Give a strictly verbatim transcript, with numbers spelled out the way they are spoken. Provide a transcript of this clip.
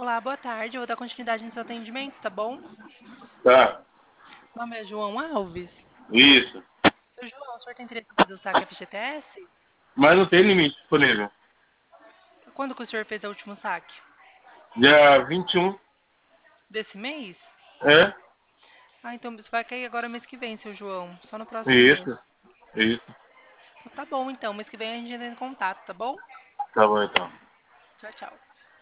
Olá, boa tarde. Eu vou dar continuidade no seu atendimento, tá bom? Tá, Meu nome é João Alves. isso. Seu João, o senhor tem interesse em fazer o saque F G T S? Mas não tem limite disponível. Quando que o senhor fez o último saque? Dia vinte e um. Desse mês? É? Ah, então você vai cair agora mês que vem, seu João. Só no próximo mês. Isso, isso. Então, tá bom, então. Mês que vem a gente entra em contato, tá bom? Tá bom então. Tchau, tchau.